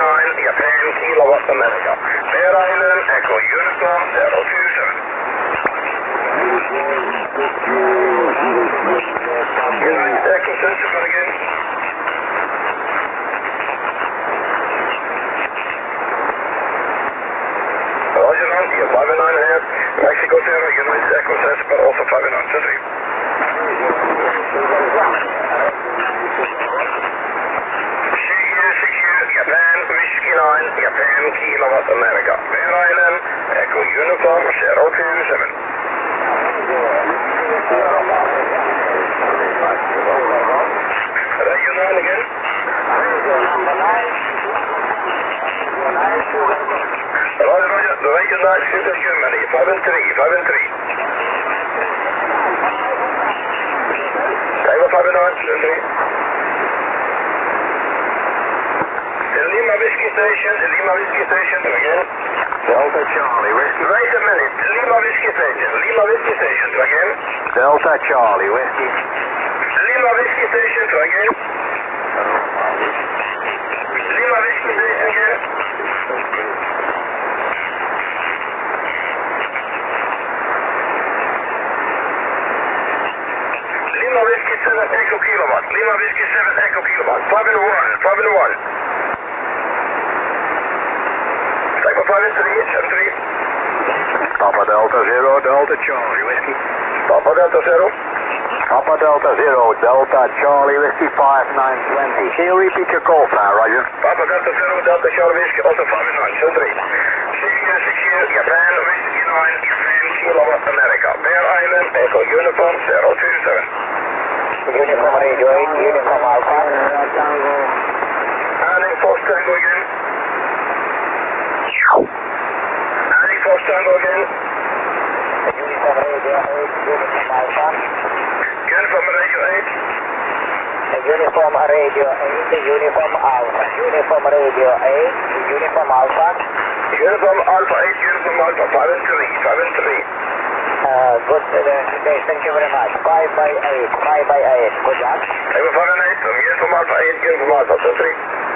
Japan Kilowatt America. Bear Island, Echo Uniform 027. United Echo Sensible again. Roger on, you're 5-9.5. Mexico Zero, United Echo Sensible, also 5-9, 3. Japan Whiskey 9, Japan Kilowatt America. Bear Island, Echo Uniform 027. Regional again. Roger, the regional Center Germany, 5-3, 5-3. Time 5-9, 3. Lima Whiskey Station, again. Delta Charlie, Whiskey. Wait a minute, Lima Whiskey Station, again. Delta Charlie, Whiskey. Lima Whiskey Station, again. Lima Whiskey Station, again. Lima Whiskey 7 Echo Kilowatt, Lima Whiskey 7 Echo Kilowatt, 5-1. 5-3, 7-3. Papa Delta Zero, Delta Charlie, Whiskey. Papa Delta Zero. Papa Delta Zero, Delta Charlie, Whiskey 5920. Can you repeat your call now, Roger? Papa Delta Zero, Delta Charlie, Whiskey, also 5-9, 7-3. 6 Japan, Whiskey 9, Japan Kilowatt America. Bear Island, Echo Uniform 027. Uniform Radio 8, Uniform Alpha. Adding Fox Tango again. Adding Fox Tango again. Uniform Radio 8, Uniform Alpha. Uniform Radio 8. Uniform Radio 8, Uniform Alpha. Uniform Radio 8, Uniform Alpha. Uniform Alpha 8, Uniform Alpha 5-3. Good, thank you very much. 5/8, 5/8. Good luck. Time 5-8, Uniform Alpha 8, Uniform Alpha 3.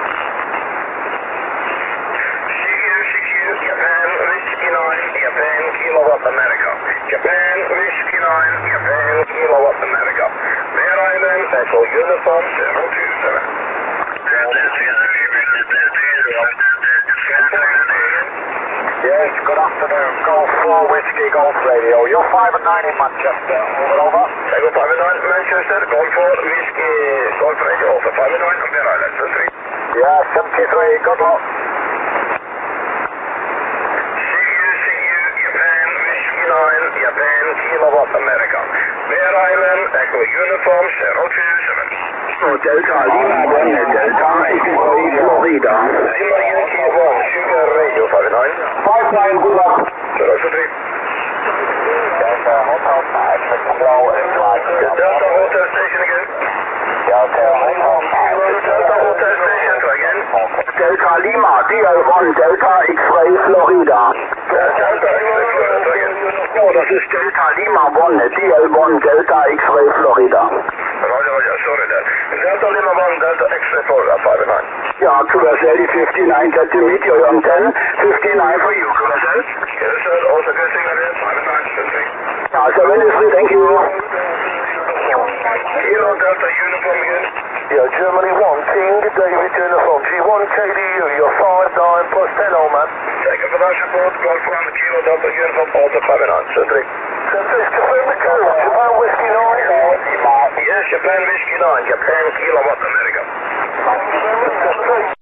Japan Whiskey 9, Japan Kilowatt America. Japan Whiskey 9, Japan Kilowatt America. Bear Island, Echo Uniform 027. Yes, good afternoon. Golf 4 Whiskey Golf Radio. You're 5-9 in Manchester. Over. Echo 5-9, Manchester, Golf 4 Whiskey Golf Radio, also 5-9 on Bear Island 3. Yeah, 73. Good luck. Japan Whiskey 9, Japan Kilowatt America. Bear Island, Echo Uniform 027. Delta Lima 1, Delta X-Ray Florida. Lima Yankee 1, Sugar Radio 5-9. 5-9, good luck. 023. Delta Hotel 5, Kilo and Flight. Delta Hotel Station again. Delta Hotel 5. Delta Hotel Station again. Delta Lima, DL1, Delta X-Ray Florida. Delta X-Ray Florida again. Oh, das ist Delta Lima 1, DL1, Delta X-Ray Florida. Roger, sorry there. Delta Lima 1, Delta X-Ray Florida 5-9. Yeah, QSL 59 centimeter on 10, 59 for you, QSL. Yes, sir, also good signal here, 5-9, 7-3. Yeah, 73, thank you. Kilo Delta Uniform again. Yeah, Germany 1, King, David Uniform, G1 KDU, you're 5-9 plus 10, old man. Take a production report, Golf 1, Kilo Delta Uniform, also 5-9, 7-3. Confirm the code, Japan Whiskey 9. Yes, Japan Whiskey 9, Japan Kilowatt America.